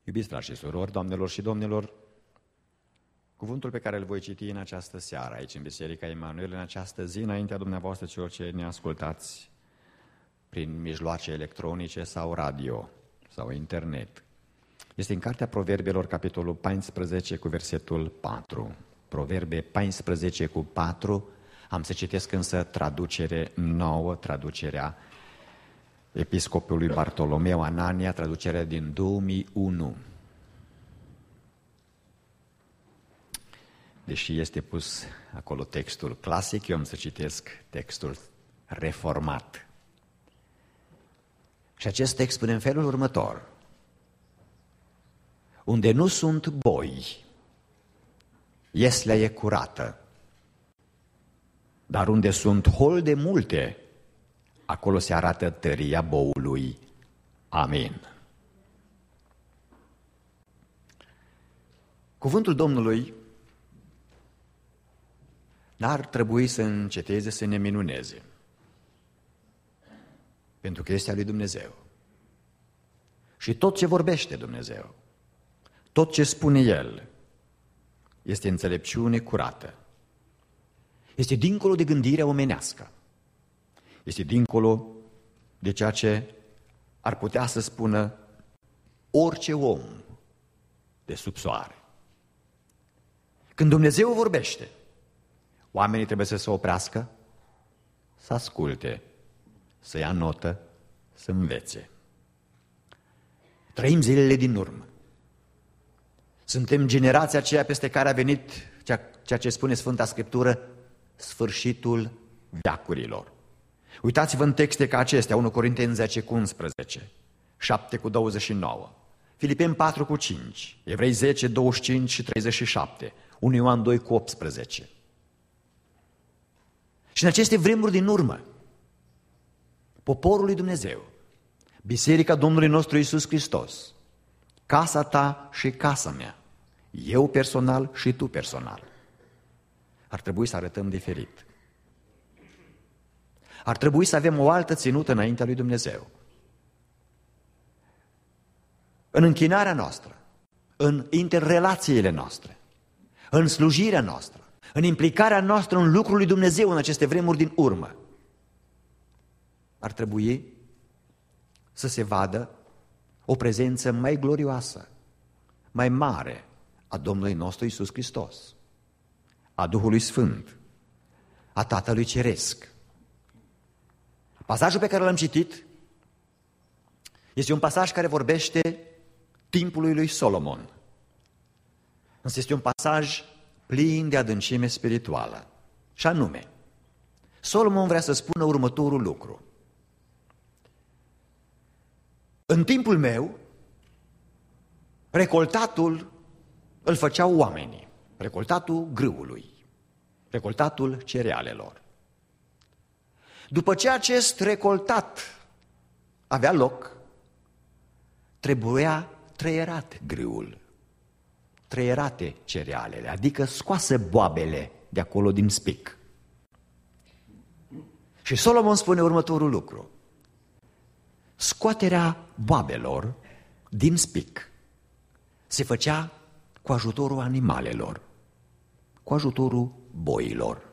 Iubiți frați și surori, doamnelor și domnilor, cuvântul pe care îl voi citi în această seară aici în Biserica Emanuel, în această zi, înaintea dumneavoastră celor ce ne ascultați prin mijloace electronice sau radio sau internet, este în Cartea Proverbelor, capitolul 14, cu versetul 4. Proverbe 14 cu 4, am să citesc însă traducere nouă, traducerea episcopului Bartolomeu Anania, traducerea din 2001. Deși este pus acolo textul clasic, eu am să citesc textul reformat. Și acest text spune în felul următor: unde nu sunt boi, ieslea e curată, dar unde sunt holde multe, acolo se arată tăria boului. Amin. Cuvântul Domnului n-ar trebui să înceteze să ne minuneze, pentru că este a lui Dumnezeu. Și tot ce vorbește Dumnezeu, tot ce spune El, este înțelepciune curată. Este dincolo de gândirea omenească. Este dincolo de ceea ce ar putea să spună orice om de sub soare. Când Dumnezeu vorbește, oamenii trebuie să se oprească, să asculte, să ia notă, să învețe. Trăim zilele din urmă. Suntem generația aceea peste care a venit ceea ce spune Sfânta Scriptură, sfârșitul veacurilor. Uitați-vă în texte ca acestea, 1 Corinteni 10 cu 11, 7 cu 29, Filipeni 4 cu 5, Evrei 10, 25 și 37, 1 Ioan 2 cu 18. Și în aceste vremuri din urmă, poporul lui Dumnezeu, Biserica Domnului nostru Iisus Hristos, casa ta și casa mea, eu personal și tu personal, ar trebui să arătăm diferit. Ar trebui să avem o altă ținută înaintea lui Dumnezeu. În închinarea noastră, în interrelațiile noastre, în slujirea noastră, în implicarea noastră în lucrul lui Dumnezeu în aceste vremuri din urmă, ar trebui să se vadă o prezență mai glorioasă, mai mare a Domnului nostru Iisus Hristos, a Duhului Sfânt, a Tatălui Ceresc. Pasajul pe care l-am citit este un pasaj care vorbește timpului lui Solomon. Însă este un pasaj plin de adâncime spirituală. Și anume, Solomon vrea să spună următorul lucru: în timpul meu, recoltatul îl făceau oamenii, recoltatul grâului, recoltatul cerealelor. După ce acest recoltat avea loc, trebuia trăierat grâul, trăierate cerealele, adică scoase boabele de acolo din spic. Și Solomon spune următorul lucru: scoaterea boabelor din spic se făcea cu ajutorul animalelor, cu ajutorul boilor.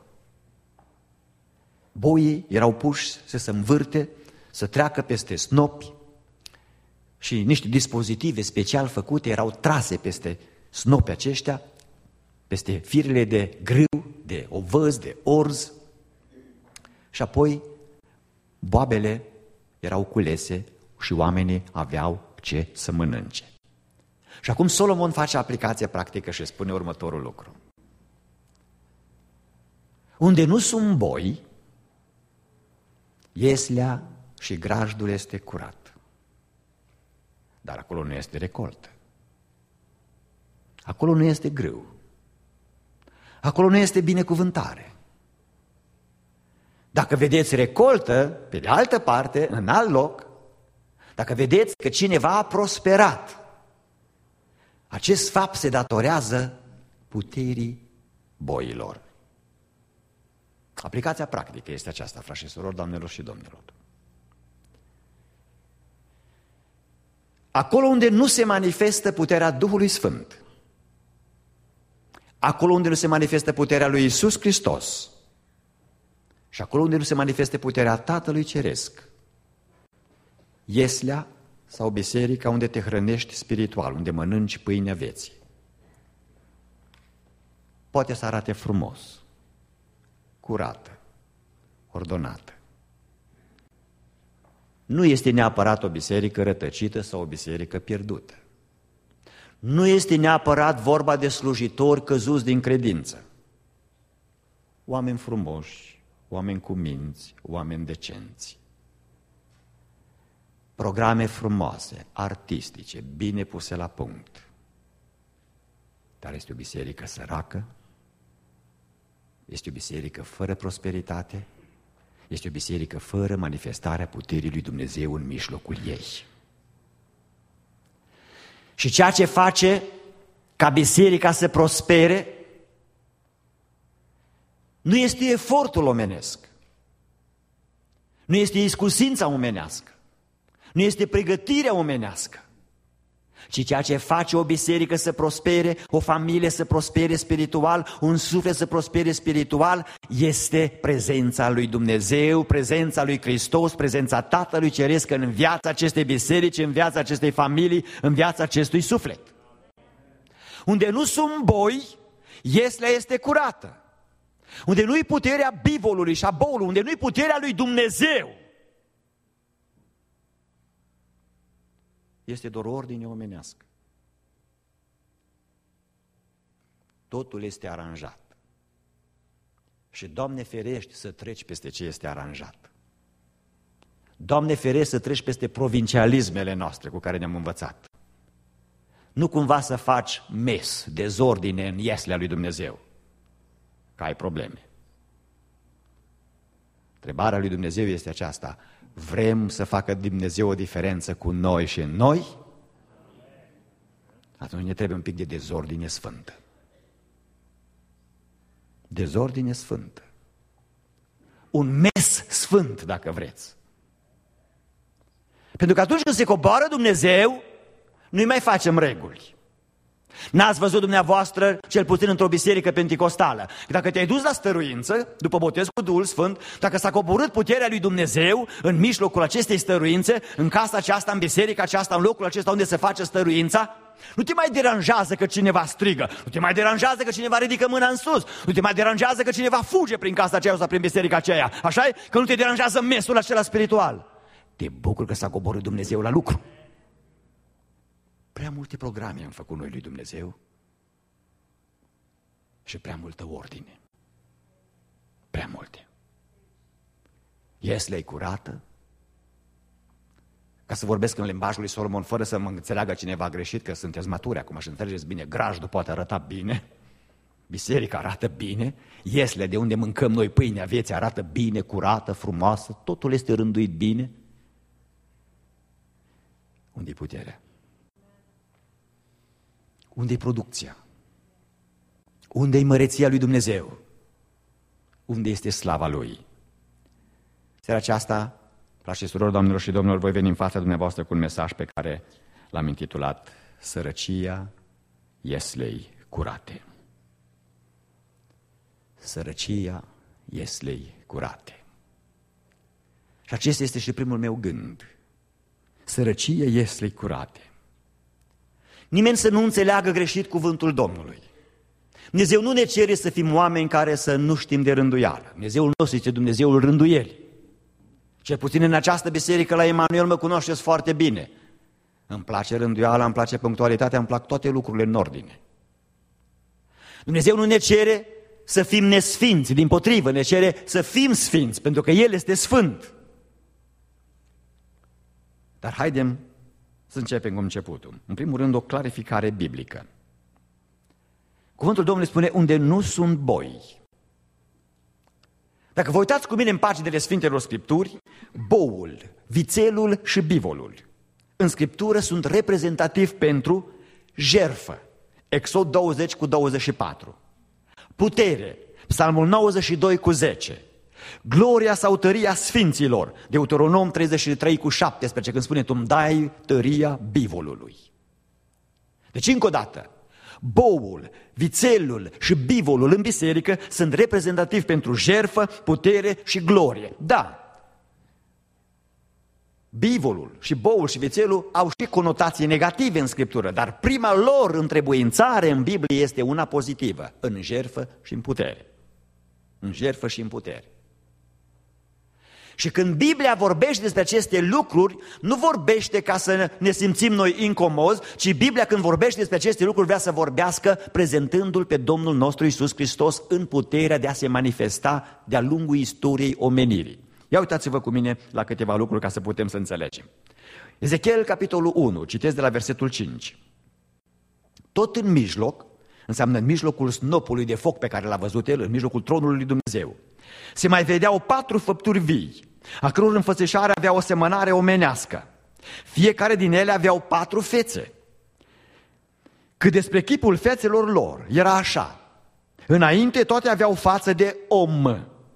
Boii erau puși să se învârte, să treacă peste snopi și niște dispozitive special făcute erau trase peste snopii aceștia, peste firele de grâu, de ovăz, de orz, și apoi boabele erau culese și oamenii aveau ce să mănânce. Și acum Solomon face aplicație practică și spune următorul lucru: unde nu sunt boi, ieslea și grajdul este curat, dar acolo nu este recoltă, acolo nu este grâu, acolo nu este binecuvântare. Dacă vedeți recoltă, pe de altă parte, în alt loc, dacă vedeți că cineva a prosperat, acest fapt se datorează puterii boilor. Aplicația practică este aceasta, frați și surori, doamnelor și domnilor. acolo unde nu se manifestă puterea Duhului Sfânt, acolo unde nu se manifestă puterea lui Iisus Hristos și acolo unde nu se manifestă puterea Tatălui Ceresc, ieslea sau biserica unde te hrănești spiritual, unde mănânci pâinea vieții, poate să arate frumos, curată, ordonată. Nu este neapărat o biserică rătăcită sau o biserică pierdută. Nu este neapărat vorba de slujitori căzuți din credință. Oameni frumoși, oameni cu minți, oameni decenți. Programe frumoase, artistice, bine puse la punct. Dar este o biserică săracă, este o biserică fără prosperitate, este o biserică fără manifestarea puterii lui Dumnezeu în mijlocul ei. Și ceea ce face ca biserica să prospere nu este efortul omenesc, nu este iscusința omenească, nu este pregătirea omenească, ci ceea ce face o biserică să prospere, o familie să prospere spiritual, un suflet să prospere spiritual, este prezența lui Dumnezeu, prezența lui Hristos, prezența Tatălui Ceresc în viața acestei biserici, în viața acestei familii, în viața acestui suflet. Unde nu sunt boi, ieslea este curată. Unde nu-i puterea bivolului și a boului, unde nu-i puterea lui Dumnezeu, este doar ordine omenească. Totul este aranjat. Și Doamne ferești să treci peste ce este aranjat. Doamne ferești să treci peste provincialismele noastre cu care ne-am învățat. Nu cumva să faci mes, dezordine în ieslea lui Dumnezeu, că ai probleme. Întrebarea lui Dumnezeu este aceasta: vrem să facă Dumnezeu o diferență cu noi și în noi? Atunci ne trebuie un pic de dezordine sfântă. Dezordine sfântă. Un mes sfânt, dacă vreți. Pentru că atunci când se coboară Dumnezeu, nu-i mai facem reguli. N-ați văzut dumneavoastră, cel puțin într-o biserică penticostală, că dacă te-ai dus la stăruință, după botez cu Duhul Sfânt, dacă s-a coborât puterea lui Dumnezeu în mijlocul acestei stăruințe, în casa aceasta, în biserica aceasta, în locul acesta unde se face stăruința, nu te mai deranjează că cineva strigă, nu te mai deranjează că cineva ridică mâna în sus, nu te mai deranjează că cineva fuge prin casa aceea sau prin biserica aceea, așa-i? Că nu te deranjează mesul acela spiritual. Te bucur că s-a coborât Dumnezeu la lucru. Prea multe programe am făcut noi lui Dumnezeu și prea multă ordine. Prea multe. Ieslea-i curată. Ca să vorbesc în limbajul lui Solomon, fără să mă înțeleagă cineva greșit, că sunteți maturi acum și înțelegeți bine, grajdul poate arăta bine, biserica arată bine, ieslea de unde mâncăm noi pâinea vieții arată bine, curată, frumoasă, totul este rânduit bine. Unde-i puterea? Unde-i producția? Unde-i măreția lui Dumnezeu? Unde este slava Lui? Seara aceasta, frați și surori, doamnelor și domnilor, voi veni în fața dumneavoastră cu un mesaj pe care l-am intitulat Sărăcia ieslei curate. Sărăcia ieslei curate. Și acesta este și primul meu gând. Sărăcia ieslei curate. Nimeni să nu înțeleagă greșit cuvântul Domnului. Dumnezeu nu ne cere să fim oameni care să nu știm de rânduială. Dumnezeul nostru este Dumnezeul rânduielii. Cel puțin în această biserică la Emanuel mă cunoașteți foarte bine. Îmi place rânduiala, îmi place punctualitatea, îmi plac toate lucrurile în ordine. Dumnezeu nu ne cere să fim nesfinți, dimpotrivă, ne cere să fim sfinți, pentru că El este sfânt. Dar haidem să începem cu începutul. În primul rând, o clarificare biblică. Cuvântul Domnului spune, unde nu sunt boi. Dacă vă uitați cu mine în paginile Sfintelor Scripturi, boul, vițelul și bivolul în Scriptură sunt reprezentativi pentru jertfă. Exod 20 cu 24. Putere, Psalmul 92 cu 10. Gloria sau tăria sfinților, Deuteronom 33:17, când spune: tu îmi dai tăria bivolului. Deci, încă o dată, boul, vițelul și bivolul în biserică sunt reprezentativi pentru jertfă, putere și glorie. Da, bivolul și boul și vițelul au și conotații negative în Scriptură, dar prima lor întrebuințare în Biblie este una pozitivă: în jertfă și în putere. În jertfă și în putere. Și când Biblia vorbește despre aceste lucruri, nu vorbește ca să ne simțim noi incomozi, ci Biblia, când vorbește despre aceste lucruri, vrea să vorbească prezentându-L pe Domnul nostru Iisus Hristos în puterea de a se manifesta de-a lungul istoriei omenirii. Ia uitați-vă cu mine la câteva lucruri ca să putem să înțelegem. Ezechiel, capitolul 1, citesc de la versetul 5. Tot în mijloc, înseamnă în mijlocul snopului de foc pe care l-a văzut el, în mijlocul tronului lui Dumnezeu, se mai vedeau 4 făpturi vii, a căror înfățișare avea o semănare omenească. Fiecare din ele aveau 4 fețe. Cât despre chipul fețelor lor, era așa: înainte toate aveau față de om,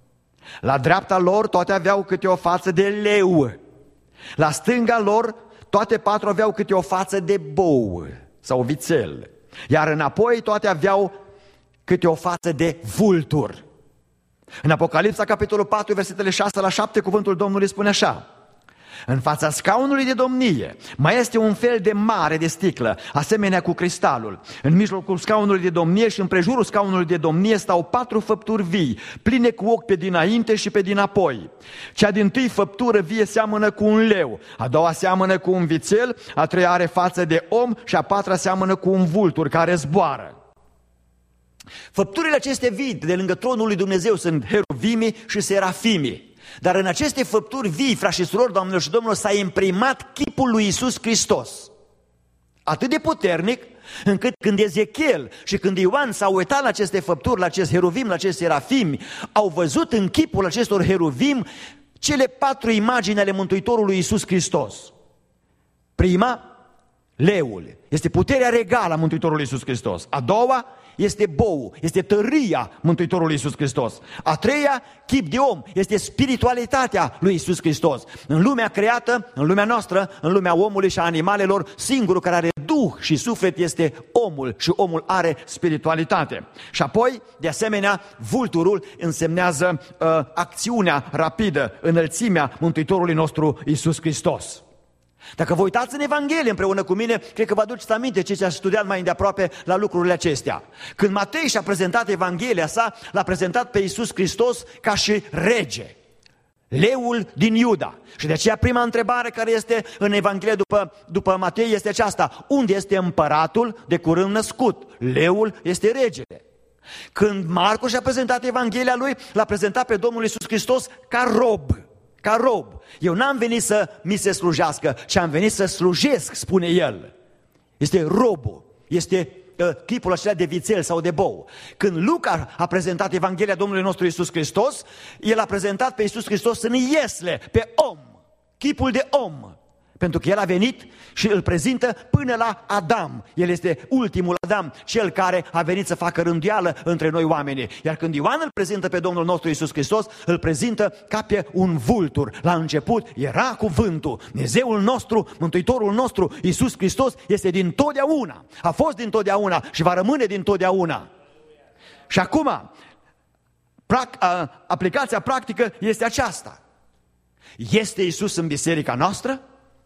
la dreapta lor toate aveau câte o față de leu, la stânga lor toate 4 aveau câte o față de bou sau vițel, iar înapoi toate aveau câte o față de vultur. În Apocalipsa, capitolul 4, versetele 6 la 7, cuvântul Domnului spune așa: în fața scaunului de domnie mai este un fel de mare de sticlă, asemenea cu cristalul. În mijlocul scaunului de domnie și împrejurul scaunului de domnie stau 4 făpturi vii, pline cu ochi pe dinainte și pe dinapoi. Cea dintâi făptură vie seamănă cu un leu, a doua seamănă cu un vițel, a treia are față de om și a patra seamănă cu un vultur care zboară. Făpturile acestea vii de lângă tronul lui Dumnezeu sunt heruvimii și serafimii. Dar în aceste făpturi vii, frați și surori, doamnelor și domnilor, s-a imprimat chipul lui Iisus Hristos. Atât de puternic, încât când Ezechiel și când Ioan s-au uitat la aceste făpturi, la acest heruvim, la acești serafimi, au văzut în chipul acestor heruvim cele 4 imagini ale Mântuitorului Iisus Hristos. Prima, leul, este puterea regală a Mântuitorului Iisus Hristos. A doua este bou, este tăria Mântuitorului Iisus Hristos. A treia, chip de om, este spiritualitatea lui Iisus Hristos. În lumea creată, în lumea noastră, în lumea omului și a animalelor, singurul care are duh și suflet este omul și omul are spiritualitate. Și apoi, de asemenea, vulturul însemnează acțiunea rapidă, înălțimea Mântuitorului nostru Iisus Hristos. Dacă vă uitați în Evanghelie împreună cu mine, cred că vă aduceți aminte ce ați studiat mai îndeaproape la lucrurile acestea. Când Matei și-a prezentat Evanghelia sa, l-a prezentat pe Iisus Hristos ca și rege, leul din Iuda. Și de aceea prima întrebare care este în Evanghelie după Matei este aceasta: unde este împăratul de curând născut? Leul este regele. Când Marcu și-a prezentat Evanghelia lui, l-a prezentat pe Domnul Iisus Hristos ca rob. Ca rob. Eu n-am venit să mi se slujească, ci am venit să slujesc, spune el. Este robul, este chipul acela de vițel sau de bou. Când Luca a prezentat Evanghelia Domnului nostru Iisus Hristos, el a prezentat pe Iisus Hristos în iesle, pe om, chipul de om. Pentru că el a venit și îl prezintă până la Adam. El este ultimul Adam, cel care a venit să facă rânduială între noi oamenii. Iar când Ioan îl prezintă pe Domnul nostru Iisus Hristos, îl prezintă ca pe un vultur. La început era cuvântul. Dumnezeul nostru, Mântuitorul nostru, Iisus Hristos, este din totdeauna. A fost din totdeauna și va rămâne din totdeauna. Și acum, aplicația practică este aceasta. Este Iisus în biserica noastră?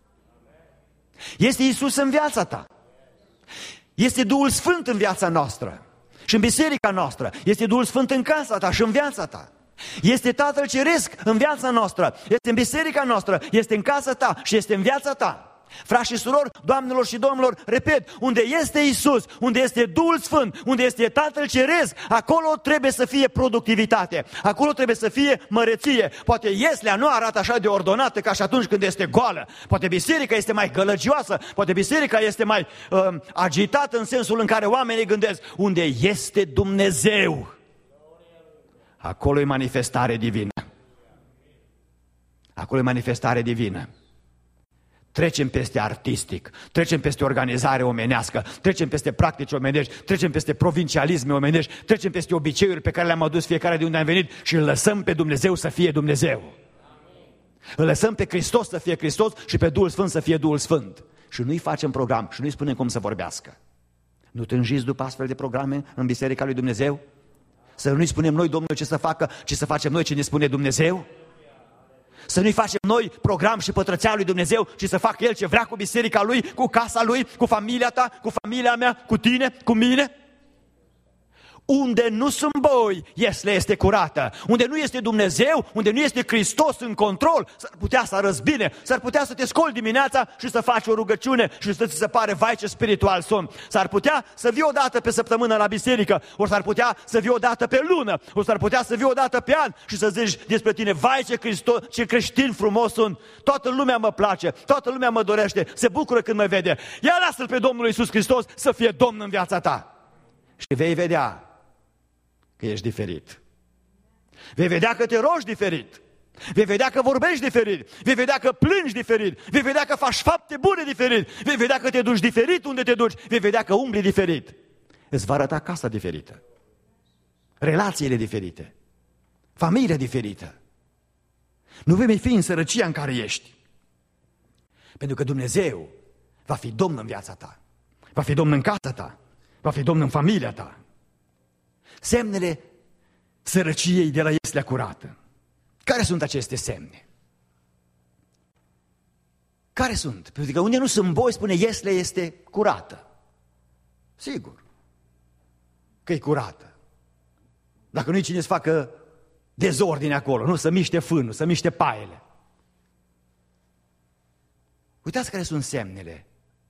Este Iisus în viața ta? Este Duhul Sfânt în viața noastră și în biserica noastră? Este Duhul Sfânt în casa ta și în viața ta? Este Tatăl Ceresc în viața noastră? Este în biserica noastră? Este în casa ta și este în viața ta? Frați și surori, doamnelor și domnilor, repet, unde este Iisus, unde este Duhul Sfânt, unde este Tatăl Ceresc, acolo trebuie să fie productivitate, acolo trebuie să fie măreție. Poate ieslea nu arată așa de ordonată ca și atunci când este goală, poate biserica este mai gălăgioasă, poate biserica este mai agitată în sensul în care oamenii gândesc. Unde este Dumnezeu, acolo e manifestare divină. Acolo e manifestare divină. trecem peste artistic, trecem peste organizare omenească, trecem peste practici omenești, trecem peste provincialisme omenești, trecem peste obiceiuri pe care le-am adus fiecare de unde am venit și îl lăsăm pe Dumnezeu să fie Dumnezeu. Îl lăsăm pe Hristos să fie Hristos și pe Duhul Sfânt să fie Duhul Sfânt. Și nu-i facem program și nu-i spunem cum să vorbească. Nu tânjiți după astfel de programe în Biserica lui Dumnezeu? Să nu-i spunem noi Domnului ce să facă, ci să facem noi ce ne spune Dumnezeu? Să nu-i facem noi program și pătrățea lui Dumnezeu, ci să facă El ce vrea cu biserica Lui, cu casa Lui, cu familia ta, cu familia mea, cu tine, cu mine? Unde nu sunt boi, Iesle este curată. Unde nu este Dumnezeu, unde nu este Hristos în control, s-ar putea să arăți bine, s-ar putea să te scoli dimineața și să faci o rugăciune și să ți se pare, vai ce spiritual sunt. S-ar putea să vii o dată pe săptămână la biserică, ori s-ar putea să vii o dată pe lună, ori s-ar putea să vii o dată pe an și să zici despre tine, vai ce creștin frumos sunt, toată lumea mă place, toată lumea mă dorește, se bucură când mă vede. Ia lasă-L pe Domnul Iisus Hristos să fie Domn în viața ta. Și vei vedea că ești diferit. Vei vedea că te rogi diferit. Vei vedea că vorbești diferit. Vei vedea că plângi diferit. Vei vedea că faci fapte bune diferit. Vei vedea că te duci diferit unde te duci. Vei vedea că umbli diferit. Îți va arăta casa diferită. Relațiile diferite. Familia diferită. Nu vei fi în sărăcia în care ești. Pentru că Dumnezeu va fi Domn în viața ta. Va fi Domn în casa ta. Va fi Domn în familia ta. Semnele sărăciei de la Ieslea curată. Care sunt aceste semne? Care sunt? Pentru că unde nu sunt boi, spune Ieslea este curată. Sigur că e curată. Dacă nu-i cine să facă dezordine acolo, nu să miște fânul, să miște paiele. Uitați care sunt semnele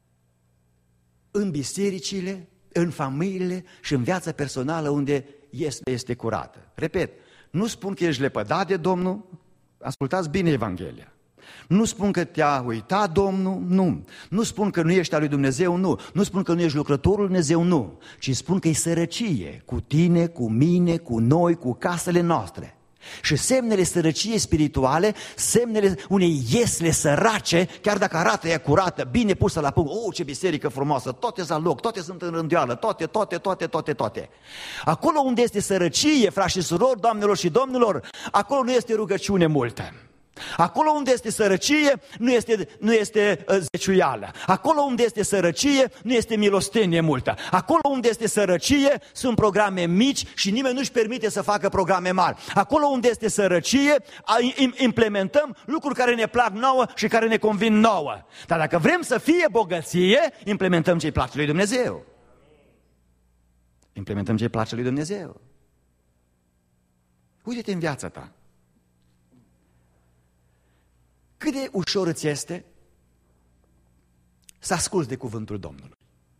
în bisericile, în familiile și în viața personală unde este curată. Repet, nu spun că ești lepădat de Domnul, ascultați bine Evanghelia. Nu spun că te-a uitat Domnul, nu. Nu spun că nu ești al lui Dumnezeu, nu. Nu spun că nu ești lucrătorul lui Dumnezeu, nu. Ci spun că e sărăcie cu tine, cu mine, cu noi, cu casele noastre. Și semnele sărăciei spirituale, semnele unei Iesle sărace, chiar dacă arată ea curată, bine pusă la punct, ce biserică frumoasă, toate sunt la loc, toate sunt în rânduială, toate. Acolo unde este sărăcie, frați și surori, doamnelor și domnilor, acolo nu este rugăciune multă. Acolo unde este sărăcie, nu este zeciuială. Acolo unde este sărăcie, nu este milostenie multă. Acolo unde este sărăcie, sunt programe mici și nimeni nu-și permite să facă programe mari. Acolo unde este sărăcie, implementăm lucruri care ne plac nouă și care ne convin nouă. Dar dacă vrem să fie bogăție, implementăm ce-i place lui Dumnezeu. Implementăm ce-i place lui Dumnezeu. Uite-te în viața ta. Cât de ușor îți este să asculți de cuvântul Domnului.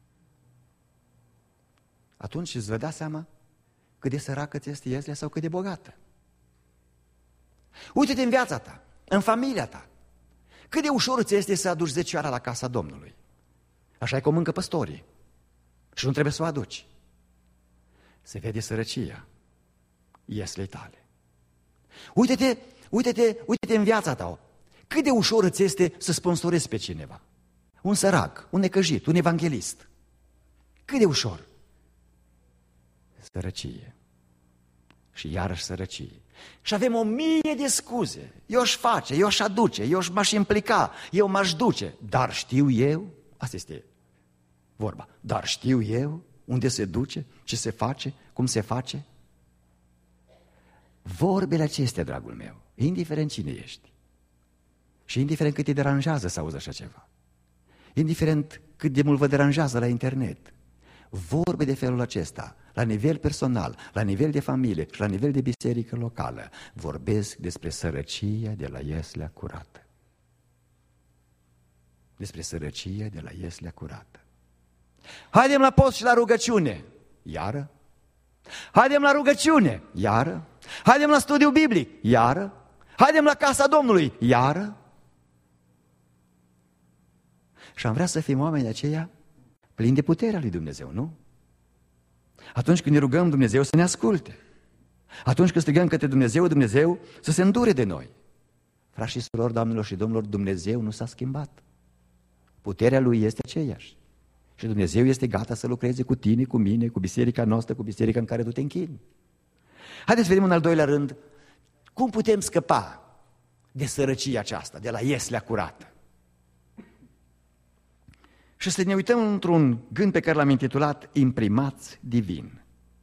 Atunci îți vei da seama cât de săracă ți este Ieslea sau cât de bogată. Uite-te în viața ta, în familia ta. Cât de ușor îți este să aduci zecioara la casa Domnului. Așa e cum mâncă păstorii. Și nu trebuie să o aduci. Se vede sărăcia Ieslei tale. Uite-te în viața ta. Cât de ușor îți este să sponsorezi pe cineva? Un sărac, un necăjit, un evanghelist. Cât de ușor? Sărăcie. Și iarăși sărăcie. Și avem 1000 de scuze. Eu aș face, eu aș aduce, eu m-aș implica, eu m-aș duce. Dar știu eu, asta este vorba, dar știu eu unde se duce, ce se face, cum se face? Vorbele acestea, dragul meu, indiferent cine ești, și indiferent cât te deranjează să auzi așa ceva, indiferent cât de mult vă deranjează la internet, vorbe de felul acesta, la nivel personal, la nivel de familie și la nivel de biserică locală, vorbesc despre sărăcia de la Ieslea curată. Despre sărăcia de la Ieslea curată. Haidem la post și la rugăciune. Iară? Haidem la rugăciune. Iară? Haidem la studiu biblic. Iară? Haidem la casa Domnului. Iară? Și am vrea să fim oameni aceia plini de puterea lui Dumnezeu, nu? Atunci când ne rugăm Dumnezeu să ne asculte. Atunci când strigăm către Dumnezeu, Dumnezeu să se îndure de noi. Frați și surori, doamnelor și domnilor, Dumnezeu nu s-a schimbat. Puterea Lui este aceeași. Și Dumnezeu este gata să lucreze cu tine, cu mine, cu biserica noastră, cu biserica în care tu te închini. Haideți să vedem în al doilea rând cum putem scăpa de sărăcia aceasta, de la ieslea curată. Și să ne uităm într-un gând pe care l-am intitulat Imprimați divin.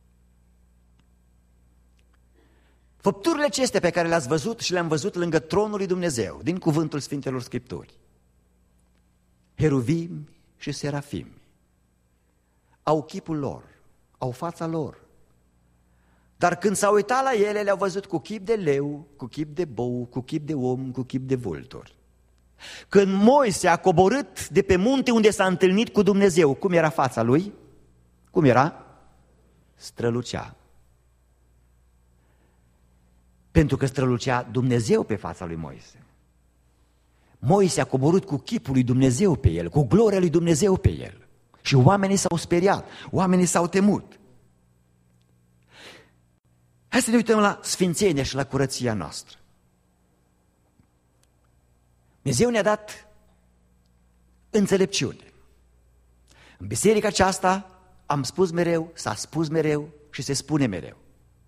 Făpturile acestea pe care le-ați văzut și le-am văzut lângă tronul lui Dumnezeu, din cuvântul Sfintelor Scripturi, heruvimi și serafimi, au chipul lor, au fața lor, dar când s-au uitat la ele, le-au văzut cu chip de leu, cu chip de bou, cu chip de om, cu chip de vultur. Când Moise a coborât de pe munte unde s-a întâlnit cu Dumnezeu, cum era fața lui? Cum era? Strălucea. Pentru că strălucea Dumnezeu pe fața lui Moise. Moise a coborât cu chipul lui Dumnezeu pe el, cu gloria lui Dumnezeu pe el. Și oamenii s-au speriat, oamenii s-au temut. Hai să ne uităm la sfințenia și la curăția noastră. Dumnezeu ne-a dat înțelepciune. În biserica aceasta am spus mereu, s-a spus mereu și se spune mereu.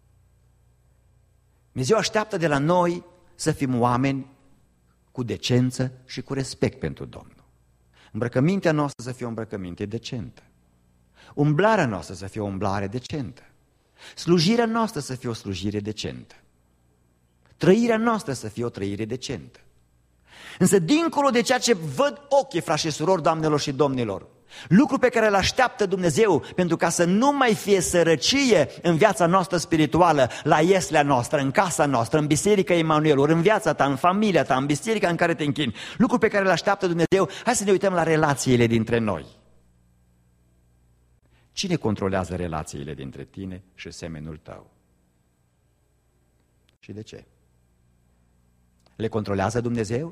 Dumnezeu așteaptă de la noi să fim oameni cu decență și cu respect pentru Domnul. Îmbrăcămintea noastră să fie o îmbrăcăminte decentă. Umblarea noastră să fie o umblare decentă. Slujirea noastră să fie o slujire decentă. Trăirea noastră să fie o trăire decentă. Însă dincolo de ceea ce văd ochii, frați și surori, doamnelor și domnilor, lucru pe care îl așteaptă Dumnezeu pentru ca să nu mai fie sărăcie în viața noastră spirituală, la ieslea noastră, în casa noastră, în biserica Emanuelor, în viața ta, în familia ta, în biserica în care te închini, lucru pe care îl așteaptă Dumnezeu. Hai să ne uităm la relațiile dintre noi. Cine controlează relațiile dintre tine și semenul tău? Și de ce? Le controlează Dumnezeu?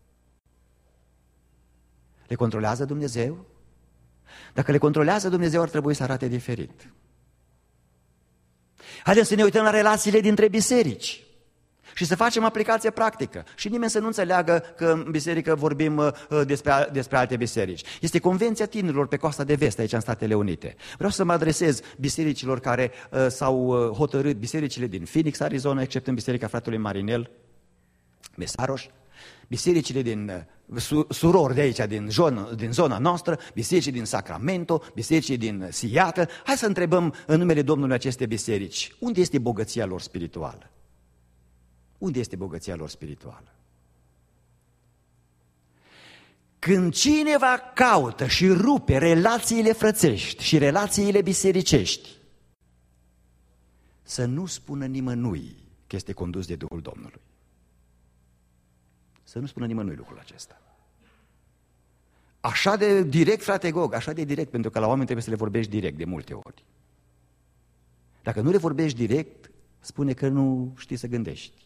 Le controlează Dumnezeu? Dacă le controlează Dumnezeu, ar trebui să arate diferit. Haideți să ne uităm la relațiile dintre biserici și să facem aplicație practică. Și nimeni să nu înțeleagă că în biserică vorbim despre alte biserici. Este Convenția Tinerilor pe Coasta de Vest, aici în Statele Unite. Vreau să mă adresez bisericilor care s-au hotărât, bisericile din Phoenix, Arizona, exceptând biserica fratelui Marinel Mesaroș, bisericile din surori de aici, din zona noastră, biserici din Sacramento, biserici din Seattle. Hai să întrebăm în numele Domnului aceste biserici, unde este bogăția lor spirituală? Unde este bogăția lor spirituală? Când cineva caută și rupe relațiile frățești și relațiile bisericești, să nu spună nimănui că este condus de Duhul Domnului. Să nu spună nimănui lucrul acesta. Așa de direct, frate Gog, așa de direct, pentru că la oameni trebuie să le vorbești direct de multe ori. Dacă nu le vorbești direct, spune că nu știi să gândești.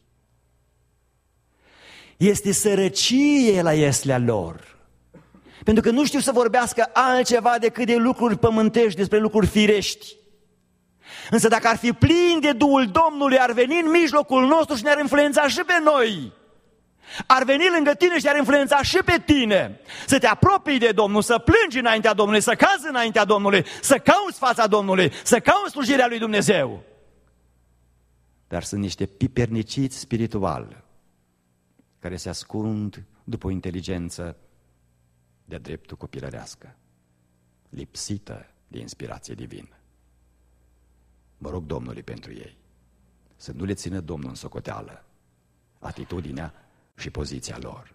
Este sărăcie la ieslea lor, pentru că nu știu să vorbească altceva decât de lucruri pământești, despre lucruri firești. Însă dacă ar fi plini de Duhul Domnului, ar veni în mijlocul nostru și ne-ar influența și pe noi. Ar veni lângă tine și ar influența și pe tine. Să te apropii de Domnul, să plângi înaintea Domnului, să cazi înaintea Domnului, să cauți fața Domnului, să cauți slujirea lui Dumnezeu. Dar sunt niște piperniciți spirituali care se ascund după o inteligență de dreptul copilărească, lipsită de inspirație divină. Mă rog Domnului pentru ei să nu le țină Domnul în socoteală atitudinea și poziția lor.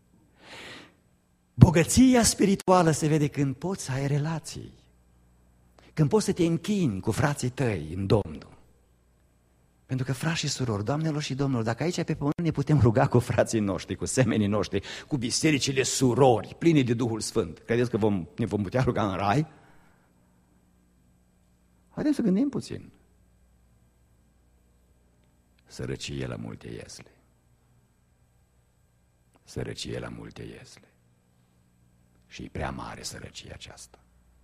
Bogăția spirituală se vede când poți să ai relații, când poți să te închini cu frații tăi în Domnul. Pentru că, frați și surori, doamnelor și domnilor, dacă aici pe pământ ne putem ruga cu frații noștri, cu semenii noștri, cu bisericile surori, pline de Duhul Sfânt, credeți că ne vom putea ruga în rai? Haideți să gândim puțin. Sărăcie la multe iesle. Sărăcie la multe iesle. Și e prea mare sărăcia aceasta.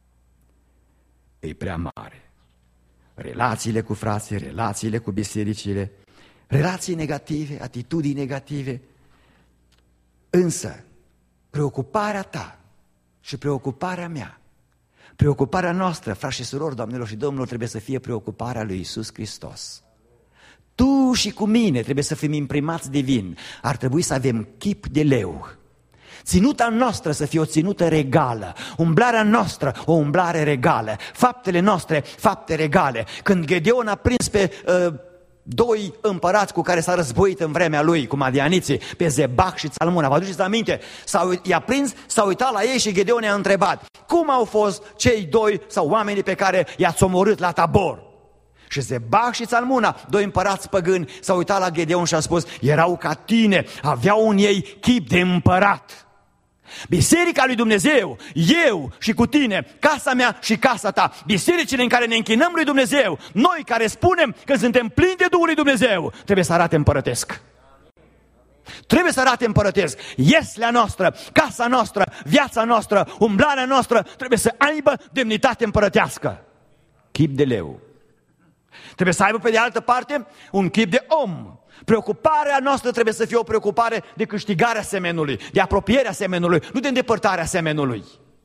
E prea mare. Relațiile cu frații, relațiile cu bisericile, relații negative, atitudini negative. Însă, preocuparea ta Și preocuparea mea, preocuparea noastră, frați și surori, doamnelor și domnilor, trebuie să fie preocuparea lui Iisus Hristos. Tu și cu mine trebuie să fim imprimați divin. Ar trebui să avem chip de leu. Ținuta noastră să fie o ținută regală, umblarea noastră o umblare regală, faptele noastre fapte regale. Când Gedeon a prins pe doi împărați cu care s-a războit în vremea lui, cu madianiții, pe Zebach și Țalmuna, vă aduceți aminte? I-a prins, s-a uitat la ei și Gedeon i-a întrebat: cum au fost cei doi sau oamenii pe care i-ați omorât la Tabor? Și Zebach și Țalmuna, doi împărați păgâni, s-au uitat la Gedeon și a spus: erau ca tine, aveau în ei chip de împărat. Biserica lui Dumnezeu, eu și cu tine, casa mea și casa ta, bisericile în care ne închinăm lui Dumnezeu, noi care spunem că suntem plini de Duhul lui Dumnezeu, trebuie să arate împărătesc. Trebuie să arate împărătesc. Ieslea noastră, casa noastră, viața noastră, umblarea noastră trebuie să aibă demnitate împărătească. Chip de leu. Trebuie să aibă pe de altă parte un chip de om. Preocuparea noastră trebuie să fie o preocupare de câștigarea semenului, de apropierea semenului, nu de îndepărtarea semenului.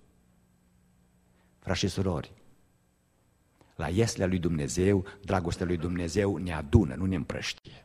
Frați și surori, la ieslea lui Dumnezeu, dragostea lui Dumnezeu ne adună, nu ne împrăștie.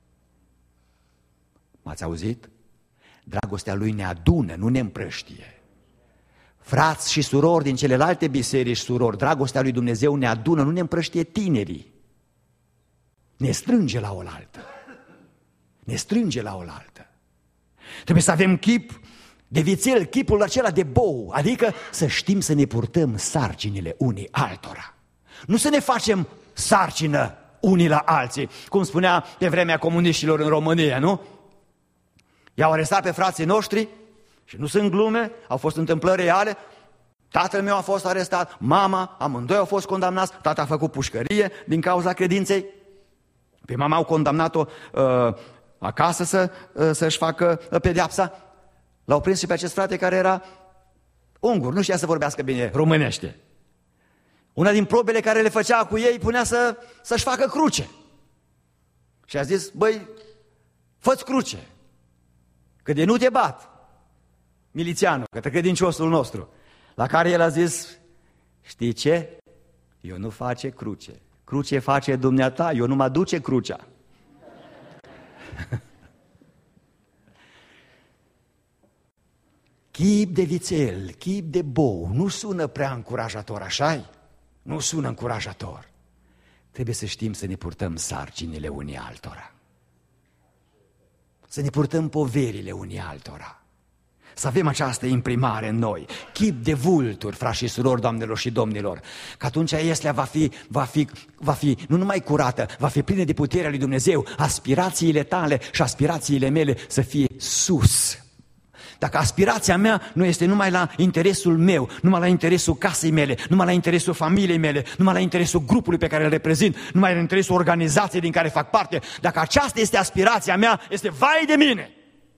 M-ați auzit? Dragostea lui ne adună, nu ne împrăștie. Frați și surori din celelalte biserici, surori, dragostea lui Dumnezeu ne adună, nu ne împrăștie tinerii. Ne strânge la oaltă. Ne strânge la oaltă. Trebuie să avem chip de vițel, chipul acela de bou, adică să știm să ne purtăm sarcinile unii altora. Nu să ne facem sarcină unii la alții, cum spunea pe vremea comuniștilor în România, nu? I-au arestat pe frații noștri și nu sunt glume, au fost întâmplări reale. Tatăl meu a fost arestat, mama, amândoi au fost condamnați, tata a făcut pușcărie din cauza credinței. Pe mama au condamnat-o acasă să-și facă pedeapsa. L-au prins și pe acest frate care era ungur, nu știa să vorbească bine românește. Una din probele care le făcea cu ei punea să-și facă cruce. Și a zis: băi, fă-ți cruce, că de nu te bat, milițianul, către credinciosul nostru. La care el a zis: știi ce? Eu nu face cruce. Cruce face dumneata, eu nu mă duce crucea. Chip de vițel, chip de bou, nu sună prea încurajator, așa-i? Nu sună încurajator. Trebuie să știm să ne purtăm sarcinile unii altora. Să ne purtăm poverile unii altora. Să avem această imprimare în noi, chip de vulturi, frați și surori, doamnelor și domnilor, că atunci ieslea va fi nu numai curată, va fi plină de puterea lui Dumnezeu, aspirațiile tale și aspirațiile mele să fie sus. Dacă aspirația mea nu este numai la interesul meu, numai la interesul casei mele, numai la interesul familiei mele, numai la interesul grupului pe care îl reprezint, numai la interesul organizației din care fac parte, dacă aceasta este aspirația mea, este vai de mine.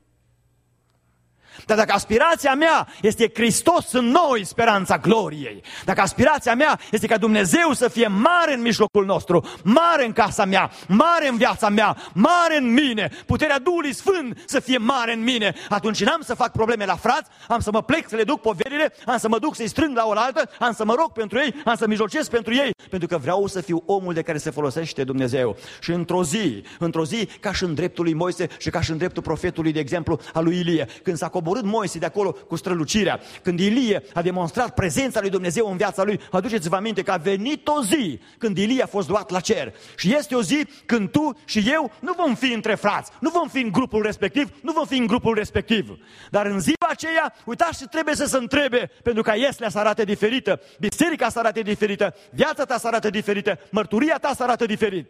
Dar dacă aspirația mea este Hristos în noi, speranța gloriei, dacă aspirația mea este ca Dumnezeu să fie mare în mijlocul nostru, mare în casa mea, mare în viața mea, mare în mine, puterea Duhului Sfânt să fie mare în mine, atunci n-am să fac probleme la frați, am să mă plec să le duc poverile, am să mă duc să-i strâng la oaltă, am să mă rog pentru ei, am să mijlocesc pentru ei, pentru că vreau să fiu omul de care se folosește Dumnezeu. Și într-o zi, ca și în dreptul lui Moise și ca și în dreptul profetului, de exemplu, al lui Ilie, când s-a coborât Moise de acolo cu strălucirea, când Ilie a demonstrat prezența lui Dumnezeu în viața lui, aduceți-vă aminte că a venit o zi când Ilie a fost luat la cer. Și este o zi când tu și eu nu vom fi între frați, nu vom fi în grupul respectiv, nu vom fi în grupul respectiv. Dar în ziua aceea, uitați și trebuie să se întrebe, pentru că ieslea să arate diferită, biserica să arate diferită, viața ta să arate diferită, mărturia ta să arate diferit.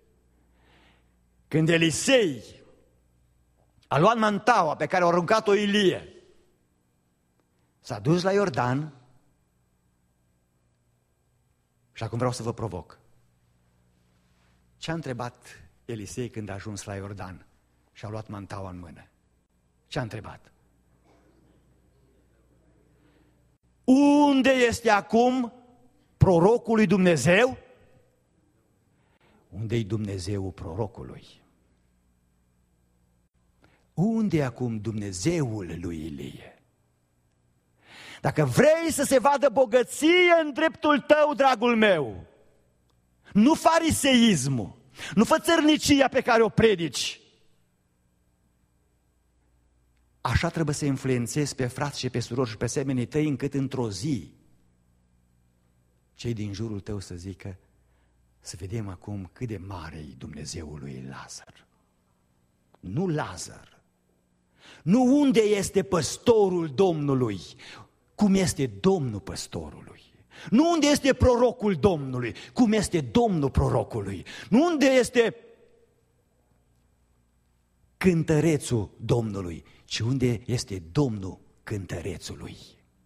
Când Elisei a luat mantaua pe care a aruncat-o Ilie, s-a dus la Iordan și acum vreau să vă provoc. Ce a întrebat Elisei când a ajuns la Iordan și a luat mantaua în mână? Ce a întrebat? Unde este acum prorocul lui Dumnezeu? Unde-i Dumnezeul prorocului? Unde e acum Dumnezeul lui Ilie? Dacă vrei să se vadă bogăție în dreptul tău, dragul meu, nu fariseismul, nu fățărnicia pe care o predici. Așa trebuie să influențezi pe frați și pe surori și pe semenii tăi, încât într-o zi cei din jurul tău să zică: să vedem acum cât de mare e Dumnezeul lui Lazar. Nu Lazar, nu unde este păstorul Domnului, cum este Domnul păstorului. Nu unde este prorocul Domnului, cum este Domnul prorocului. Nu unde este cântărețul Domnului, ci unde este Domnul cântărețului.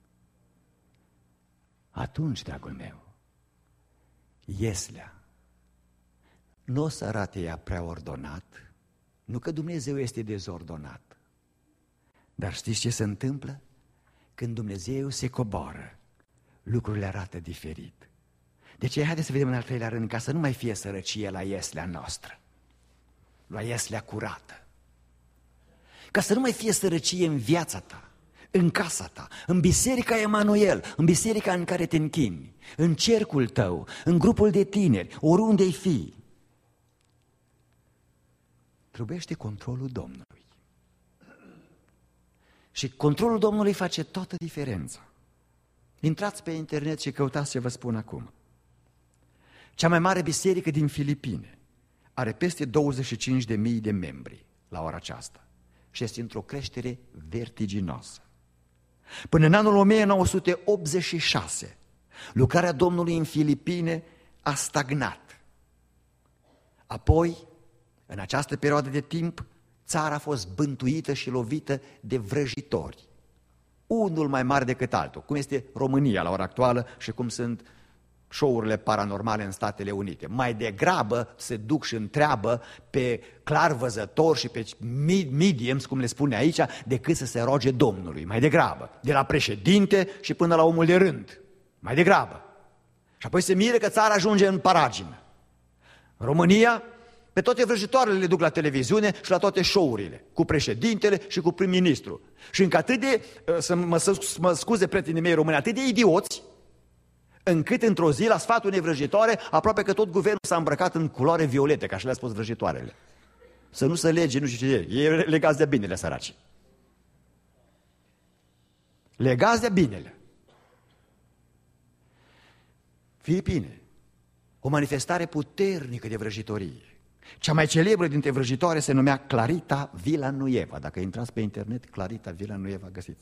Atunci, dragul meu, ieslea nu o să arate ea prea ordonat, nu că Dumnezeu este dezordonat, dar știți ce se întâmplă? Când Dumnezeu se coboară, lucrurile arată diferit. Deci haideți să vedem în al treilea rând, ca să nu mai fie sărăcie la ieslea noastră, la ieslea curată, ca să nu mai fie sărăcie în viața ta, în casa ta, în biserica Emanuel, în biserica în care te închini, în cercul tău, în grupul de tineri, oriunde-i fi. Trebuiește controlul Domnului. Și controlul Domnului face toată diferența. Intrați pe internet și căutați ce vă spun acum. Cea mai mare biserică din Filipine are peste 25.000 de membri la ora aceasta și este într-o creștere vertiginoasă. Până în anul 1986, lucrarea Domnului în Filipine a stagnat. Apoi, în această perioadă de timp, țara a fost bântuită și lovită de vrăjitori, unul mai mare decât altul, cum este România la ora actuală și cum sunt show-urile paranormale în Statele Unite. Mai degrabă se duc și întreabă pe clarvăzători și pe mediums, cum le spune aici, decât să se roage Domnului. Mai degrabă, de la președinte și până la omul de rând. Mai degrabă. Și apoi se miră că țara ajunge în paragină. În România, pe toate vrăjitoarele le duc la televiziune și la toate show-urile, cu președintele și cu prim-ministru. Și încă atât de, să mă scuze prietenii mei români, atât de idioți, încât într-o zi, la sfatul unei vrăjitoare, aproape că tot guvernul s-a îmbrăcat în culoare violete, ca și le-a spus vrăjitoarele. Să nu se lege, nu știu ce e, e legați de binele, săraci. Legați de binele. Filipine, o manifestare puternică de vrăjitorie. Cea mai celebră dintre vrăjitoare se numea Clarita Villanueva. Dacă intrați pe internet, Clarita Villanueva găsiți.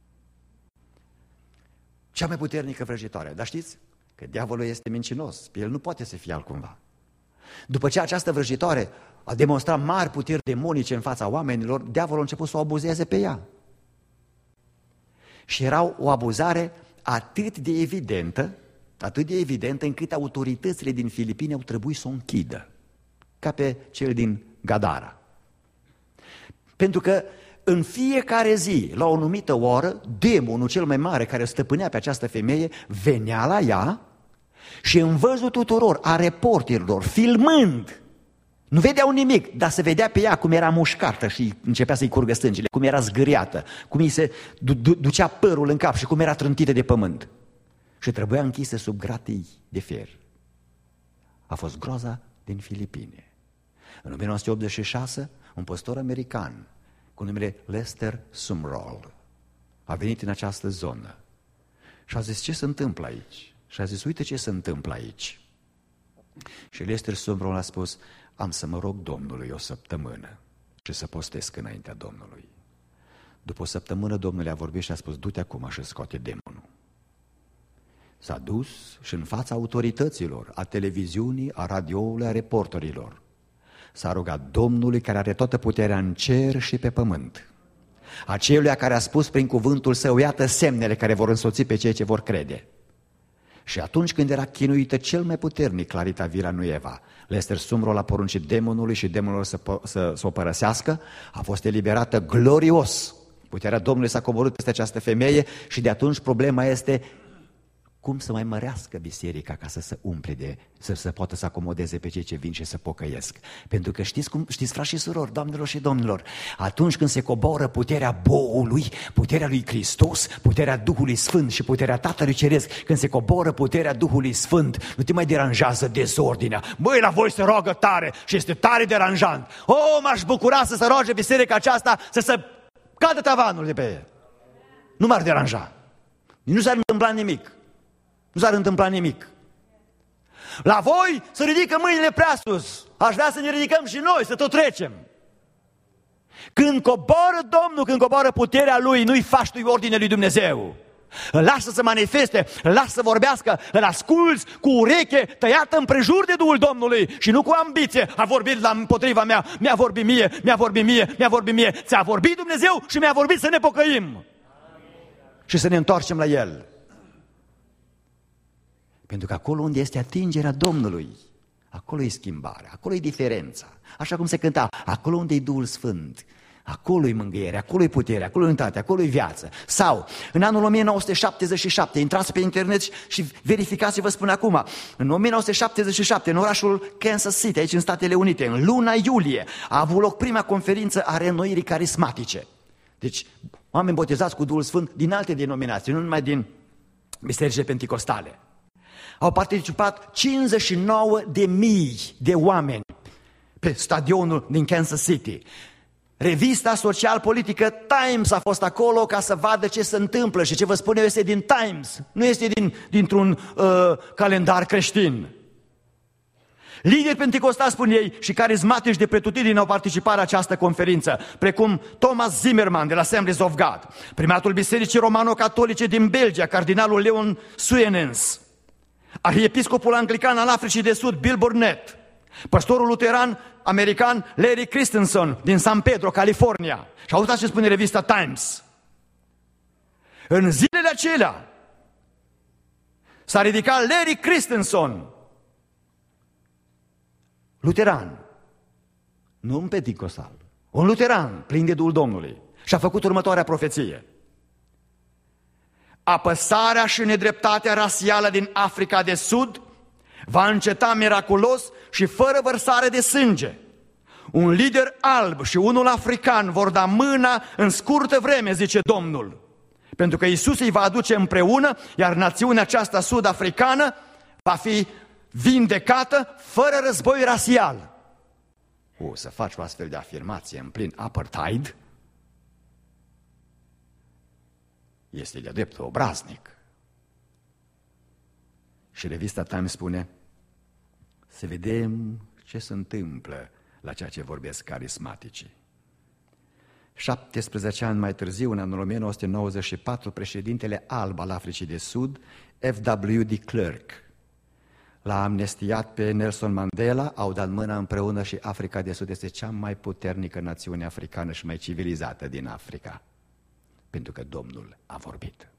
Cea mai puternică vrăjitoare. Dar știți că diavolul este mincinos, el nu poate să fie altcumva. După ce această vrăjitoare a demonstrat mari puteri demonice în fața oamenilor, diavolul a început să o abuzeze pe ea. Și era o abuzare atât de evidentă încât autoritățile din Filipine au trebuit să o închidă, ca pe cel din Gadara. Pentru că în fiecare zi, la o anumită oră, demonul cel mai mare care stăpânea pe această femeie venea la ea și în văzul tuturor, a reporterilor, filmând, nu vedeau nimic, dar se vedea pe ea cum era mușcată și începea să-i curgă sângele, cum era zgâriată, cum îi se ducea părul în cap și cum era trântită de pământ. Și trebuia închisă sub gratii de fier. A fost groaza din Filipine. În 1986, un păstor american cu numele Lester Sumrall a venit în această zonă și a zis: ce se întâmplă aici? Și a zis: uite ce se întâmplă aici. Și Lester Sumrall a spus: am să mă rog Domnului o săptămână și să postesc înaintea Domnului. După o săptămână Domnul i-a vorbit și a spus: du-te acum și scoate demonul. S-a dus și în fața autorităților, a televiziunii, a radioului, a reporterilor, s-a rugat Domnului care are toată puterea în cer și pe pământ, aceluia care a spus prin cuvântul său: iată semnele care vor însoți pe cei ce vor crede. Și atunci când era chinuită cel mai puternic Clarita Villanueva, Lester Sumrall a poruncit demonului și demonul să o părăsească, a fost eliberată glorios. Puterea Domnului s-a coborât peste această femeie și de atunci problema este cum să mai mărească biserica ca să se umple să poată să acomodeze pe cei ce vin și să pocăiesc. Pentru că știți, frați și surori, doamnelor și domnilor, atunci când se coboră puterea boului, puterea lui Hristos, puterea Duhului Sfânt și puterea Tatălui Ceresc, când se coboră puterea Duhului Sfânt, nu te mai deranjează dezordinea. Băi, la voi se roagă tare și este tare deranjant. M-aș bucura să se roage biserica aceasta să se cadă tavanul de pe el. Nu m-ar deranja. Nu s-ar întâmpla nimic. Nu s-ar întâmpla nimic. La voi să ridică mâinile prea sus. Aș vrea să ne ridicăm și noi, să tot trecem. Când coboară Domnul, când coboară puterea Lui, nu-i faci tu ordine lui Dumnezeu. Îl lași să se manifeste, îl lași să vorbească, îl asculți cu ureche tăiată împrejur de Duhul Domnului și nu cu ambiție. A vorbit împotriva mea, mi-a vorbit mie, mi-a vorbit mie, mi-a vorbit mie. Ți-a vorbit Dumnezeu și mi-a vorbit să ne pocăim și să ne întoarcem la El. Pentru că acolo unde este atingerea Domnului, acolo e schimbarea, acolo e diferența. Așa cum se cânta, acolo unde e Duhul Sfânt, acolo e mângâiere, acolo e putere, acolo e unitate, acolo e viață. Sau, în anul 1977, intrați pe internet și verificați ce vă spun acum. În 1977, în orașul Kansas City, aici în Statele Unite, în luna iulie, a avut loc prima conferință a reînnoirii carismatice. Deci, oameni botezați cu Duhul Sfânt din alte denominații, nu numai din bisericile penticostale. Au participat 59.000 de oameni pe stadionul din Kansas City. Revista social-politică Times a fost acolo ca să vadă ce se întâmplă și ce vă spun eu este din Times, nu este dintr-un calendar creștin. Lideri penticostali, spun ei, și carismatici de pretutindeni au participat la această conferință, precum Thomas Zimmerman de la Assemblies of God, primatul Bisericii Romano-Catolice din Belgia, cardinalul Leon Suenens, arhiepiscopul anglican al Africii de Sud, Bill Burnett, păstorul luteran american Larry Christensen din San Pedro, California. Și auziți ce spune revista Times. În zilele acelea s-a ridicat Larry Christensen, luteran, nu un penticostal, un luteran plin de Duhul Domnului, și a făcut următoarea profeție. Apăsarea și nedreptatea rasială din Africa de Sud va înceta miraculos și fără vărsare de sânge. Un lider alb și unul african vor da mâna în scurtă vreme, zice Domnul, pentru că Iisus îi va aduce împreună, iar națiunea aceasta sud-africană va fi vindecată fără război rasial. Să faci o astfel de afirmație în plin apartheid este de-a dreptul obraznic. Și revista Times spune: să vedem ce se întâmplă la ceea ce vorbesc carismaticii. 17 ani mai târziu, în anul 1994, președintele alb al Africii de Sud, F.W. de Klerk, l-a amnestiat pe Nelson Mandela, au dat mâna împreună și Africa de Sud este cea mai puternică națiune africană și mai civilizată din Africa. Pentru că Domnul a vorbit.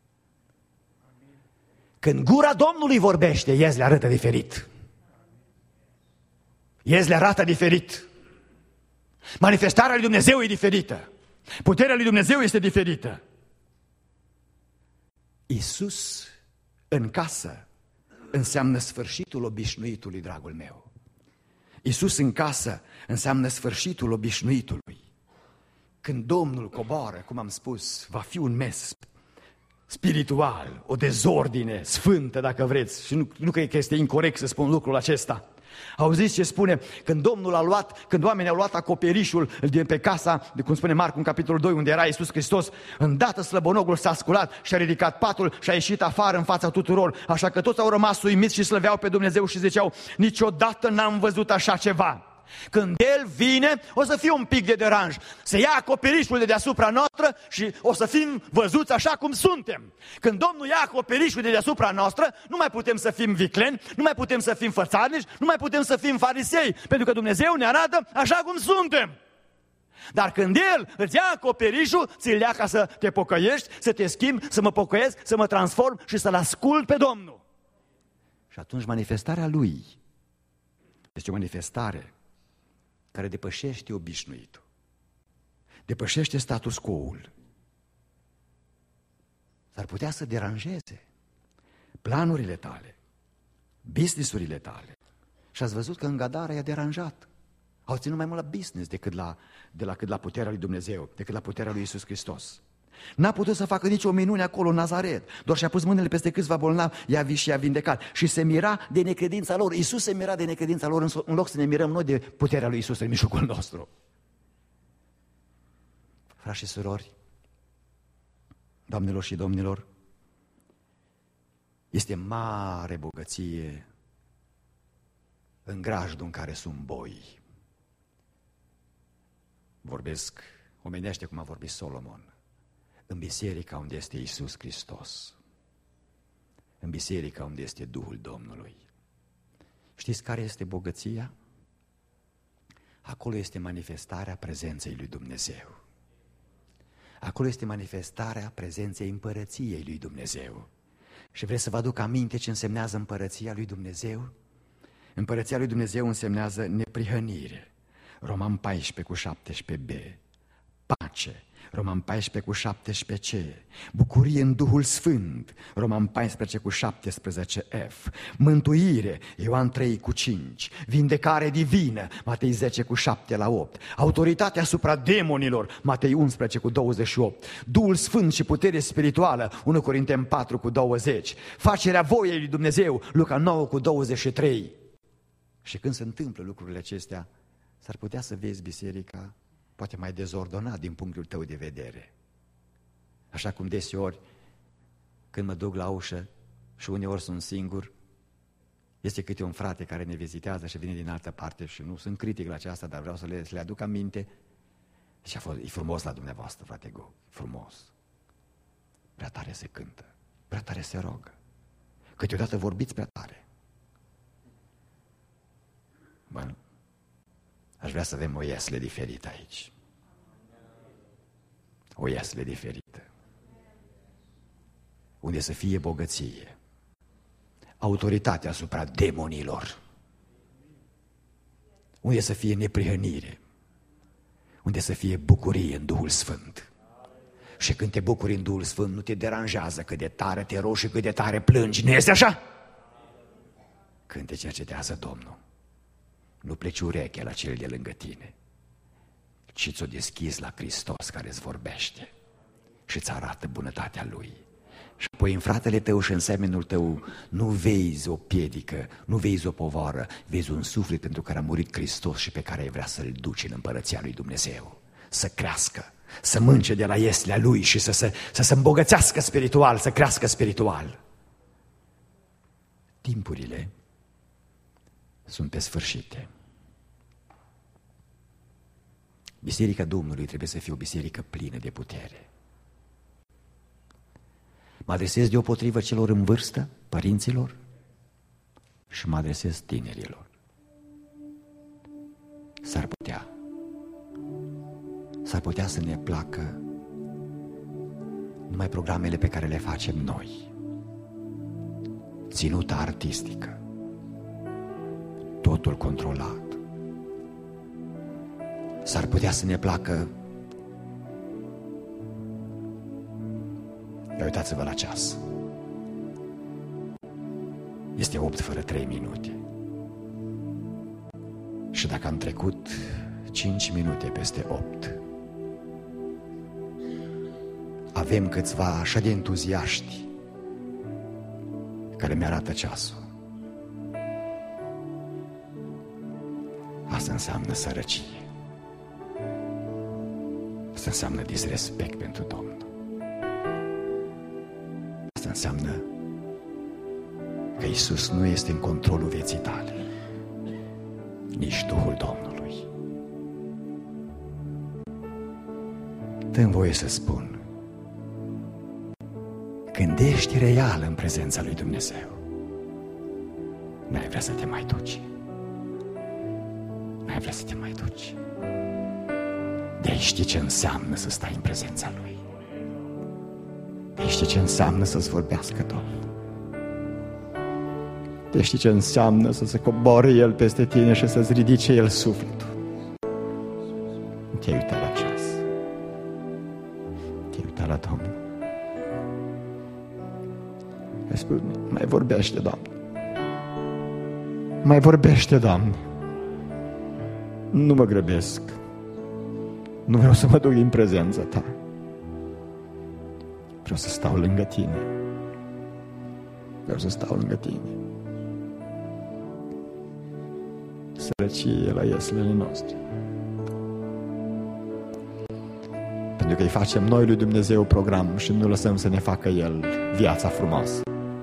Când gura Domnului vorbește, Ies le arată diferit. Ies le arată diferit. Manifestarea lui Dumnezeu e diferită. Puterea lui Dumnezeu este diferită. Iisus în casă înseamnă sfârșitul obișnuitului, dragul meu. Iisus în casă înseamnă sfârșitul obișnuitului. Când Domnul coboară, cum am spus, va fi un mes spiritual, o dezordine sfântă, dacă vreți. Și nu cred că este incorect să spun lucrul acesta. Auziți ce spune? Când oamenii au luat acoperișul de pe casa, de cum spune Marcu în capitolul 2, unde era Iisus Hristos, îndată slăbănogul s-a sculat și a ridicat patul și a ieșit afară în fața tuturor. Așa că toți au rămas uimiți și slăveau pe Dumnezeu și ziceau: niciodată n-am văzut așa ceva. Când El vine, o să fie un pic de deranj. Se ia acoperișul de deasupra noastră și o să fim văzuți așa cum suntem. Când Domnul ia acoperișul de deasupra noastră, nu mai putem să fim vicleni, nu mai putem să fim fățarnici, nu mai putem să fim farisei, pentru că Dumnezeu ne arată așa cum suntem. Dar când El îți ia acoperișul, ți-l ia ca să te pocăiești, să te schimbi, să mă pocăiesc, să mă transform și să-L ascult pe Domnul. Și atunci manifestarea Lui este o manifestare care depășește obișnuitul, depășește status quo-ul. S-ar putea să deranjeze, planurile tale, business-urile tale. Și ați văzut că în Gadara i-a deranjat. Au ținut mai mult la business decât la puterea lui Dumnezeu, decât la puterea lui Iisus Hristos. N-a putut să facă nicio minune acolo în Nazaret, doar și-a pus mâinile peste câțiva bolnavi, i-a vindecat și se mira de necredința lor. Iisus se mira de necredința lor în loc să ne mirăm noi de puterea lui Iisus în mijlocul nostru. Frați și surori, doamnelor și domnilor, este mare bogăție în grajdul în care sunt boi. Vorbesc omenește cum a vorbit Solomon. În biserica unde este Iisus Hristos, în biserica unde este Duhul Domnului. Știți care este bogăția? Acolo este manifestarea prezenței lui Dumnezeu. Acolo este manifestarea prezenței împărăției lui Dumnezeu. Și vreți să vă aduc aminte ce însemnează împărăția lui Dumnezeu? Împărăția lui Dumnezeu însemnează neprihănire. Roman 14 cu 17b. Pace. Roman 14 cu 17c. Bucurie în Duhul Sfânt. Roman 14 cu 17f. Mântuire. Ioan 3 cu 5. Vindecare divină. Matei 10 cu 7 la 8. Autoritate asupra demonilor. Matei 11 cu 28. Duhul Sfânt și putere spirituală. 1 Corinteni 4 cu 20. Facerea voiei lui Dumnezeu. Luca 9 cu 23. Și când se întâmplă lucrurile acestea, s-ar putea să vezi biserica poate mai dezordonat din punctul tău de vedere. Așa cum deseori, când mă duc la ușă și uneori sunt singur, este câte un frate care ne vizitează și vine din altă parte și nu sunt critic la aceasta, dar vreau să le aduc aminte. Și e frumos la dumneavoastră, frate Go, frumos. Prea tare se cântă, prea tare se rogă. Câteodată vorbiți prea tare. Bun. Aș vrea să avem o iesle diferită aici. O iesle diferită. Unde să fie bogăție. Autoritate asupra demonilor. Unde să fie neprihănire. Unde să fie bucurie în Duhul Sfânt. Și când te bucuri în Duhul Sfânt, nu te deranjează cât de tare te rogi și cât de tare plângi. Nu este așa? Când te cercetează Domnul, nu pleci ureche la cel de lângă tine, ci ți-o deschizi la Hristos care îți vorbește și îți arată bunătatea Lui. Și apoi în fratele tău și în semenul tău nu vezi o piedică, nu vezi o povară, vezi un suflet pentru care a murit Hristos și pe care ai vrea să-l duci în împărăția lui Dumnezeu. Să crească, să mânce de la ieslea Lui și să se îmbogățească spiritual, să crească spiritual. Timpurile sunt pe sfârșite. Biserica Domnului trebuie să fie o biserică plină de putere. Mă adresez deopotrivă celor în vârstă, părinților, și mă adresez tinerilor. S-ar putea să ne placă numai programele pe care le facem noi. Ținuta artistică, totul controlat. S-ar putea să ne placă. Ia uitați-vă la ceas. Este 8 fără 3 minute. Și dacă am trecut 5 minute peste 8, avem câțiva așa de entuziaști care mi-arată ceasul. Asta înseamnă sărăcie. Asta înseamnă disrespect pentru Domnul. Asta înseamnă că Iisus nu este în controlul vieții tale, nici Duhul Domnului. Dă-mi voie să spun, când ești real în prezența lui Dumnezeu, n-ai vrea să te mai duci. N-ai vrea să te mai duci. De-ai ști ce înseamnă să stai în prezența Lui. De-ai ști ce înseamnă să-ți vorbească Domnul. De-ai ști ce înseamnă să se coboare El peste tine și să-ți ridice El sufletul. Te-ai uitat la ceas. Te-ai uitat la Domnul. ascult. Mai vorbește, Doamne. Mai vorbește, Doamne. Nu mă grăbesc. Nu vreau să mă duc din prezența Ta. Vreau să stau lângă Tine. Vreau să stau lângă Tine. Sărăcie la ieslele noastre. Pentru că îi facem noi lui Dumnezeu program și nu lăsăm să ne facă El viața frumoasă.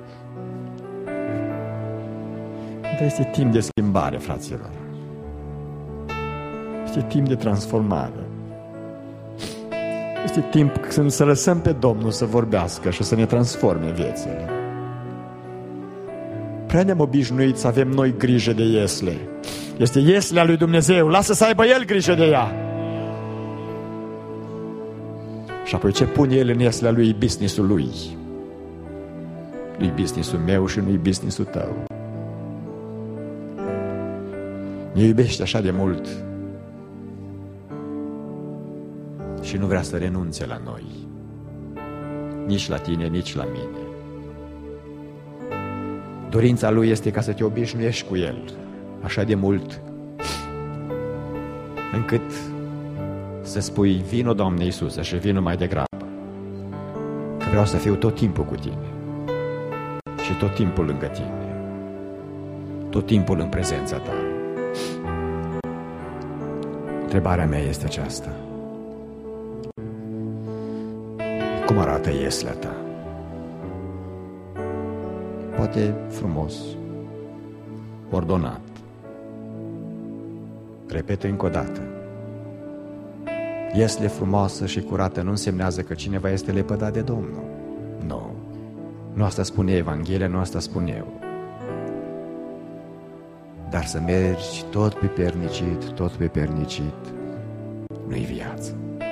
Dar este timp de schimbare, fraților. Este timp de transformare. Este timp să lăsăm pe Domnul să vorbească și să ne transforme viețile. Prea ne-am obișnuit să avem noi grijă de iesle. Este ieslea lui Dumnezeu, lasă să aibă El grijă de ea. Și apoi ce pune El în ieslea lui, e business-ul lui. Nu-i business-ul meu și nu-i business-ul tău. Ne iubește așa de mult și nu vrea să renunțe la noi, nici la tine, nici la mine. Dorința Lui este ca să te obișnuiești cu El așa de mult încât să spui: vino, Doamne Iisuse, și vino mai degrabă, că vreau să fiu tot timpul cu Tine și tot timpul lângă Tine, tot timpul în prezența Ta. Întrebarea mea este aceasta: cum arată ieslea ta? Poate frumos, ordonat. Repet încă o dată: iesle frumoasă și curată nu însemnează că cineva este lepădat de Domnul. Nu. Nu asta spune Evanghelia, nu asta spun eu. Dar să mergi tot pe pernicit, nu-i viață.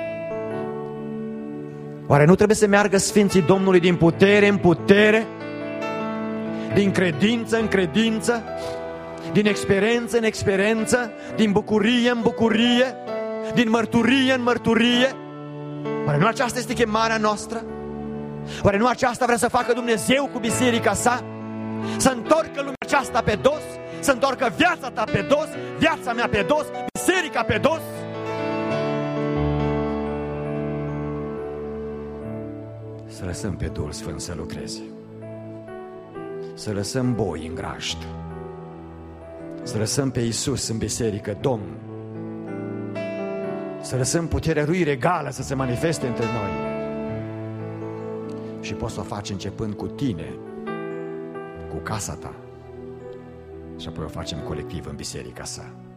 Oare nu trebuie să meargă sfinții Domnului din putere în putere, din credință în credință, din experiență în experiență, din bucurie în bucurie, din mărturie în mărturie? Oare nu aceasta este chemarea noastră? Oare nu aceasta vrea să facă Dumnezeu cu biserica sa? Să întorcă lumea aceasta pe dos? Să întorcă viața ta pe dos, viața mea pe dos, biserica pe dos? Să lăsăm pe Duhul Sfânt să lucreze. Să lăsăm boi în grajd. Să lăsăm pe Iisus în biserică Domn. Să lăsăm puterea Lui regală să se manifeste între noi. Și poți să o faci începând cu tine, cu casa ta, și apoi o facem colectiv în biserica sa.